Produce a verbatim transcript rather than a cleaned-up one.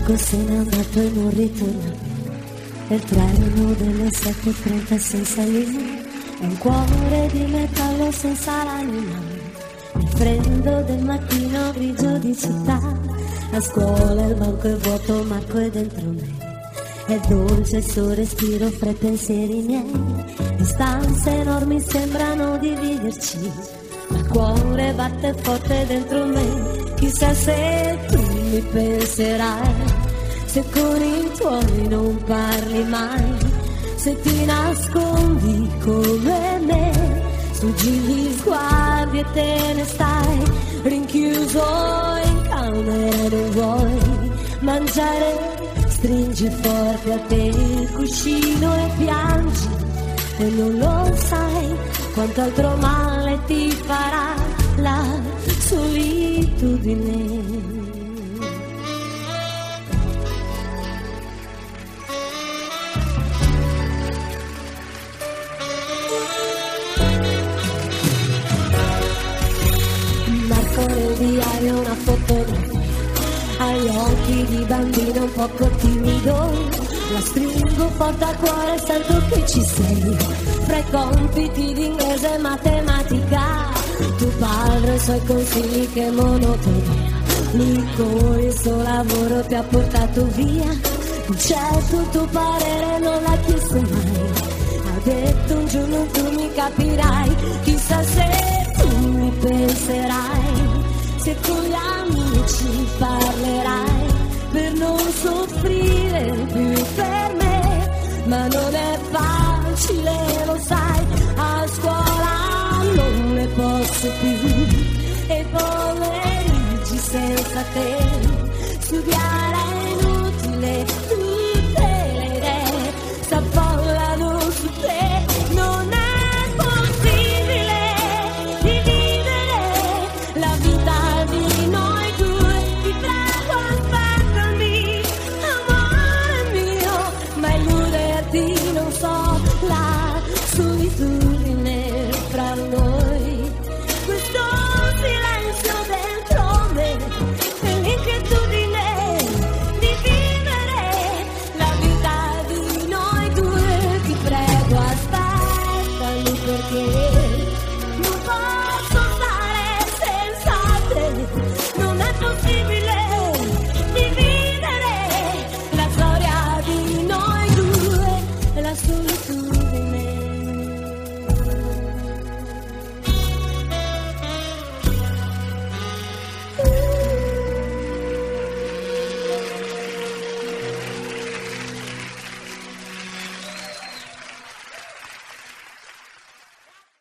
Marco se n'è andato e non ritorna più. E il treno delle sette e trenta senza linea è un cuore di metallo senza l'anima. Il freddo del mattino grigio di città, a scuola il banco è vuoto, Marco è dentro me. È dolce il suo respiro fra i pensieri miei. Distanze enormi sembrano dividerci, ma il cuore batte forte dentro me. Chissà se tu mi penserai, se con i tuoi non parli mai, se ti nascondi come me, sfuggi gli sguardi e te ne stai rinchiuso in camera, non vuoi mangiare, stringi forte a te il cuscino e piangi, e non lo sai quanto altro male ti farà la solitudine. Nel diario una fotografia, agli occhi di bambino un poco timido, la stringo forte al cuore, sento che ci sei, fra i compiti di inglese e matematica, tuo padre e i suoi consigli che monotonia, lui con il suo lavoro ti ha portato via, certo il tuo parere non l'ha chiesto mai, ha detto un giorno tu mi capirai, chissà se tu mi penserai, se con gli amici parlerai, per non soffrire più per me, ma non è facile, lo sai, a scuola non ne posso più, e pomeriggi senza te, studiare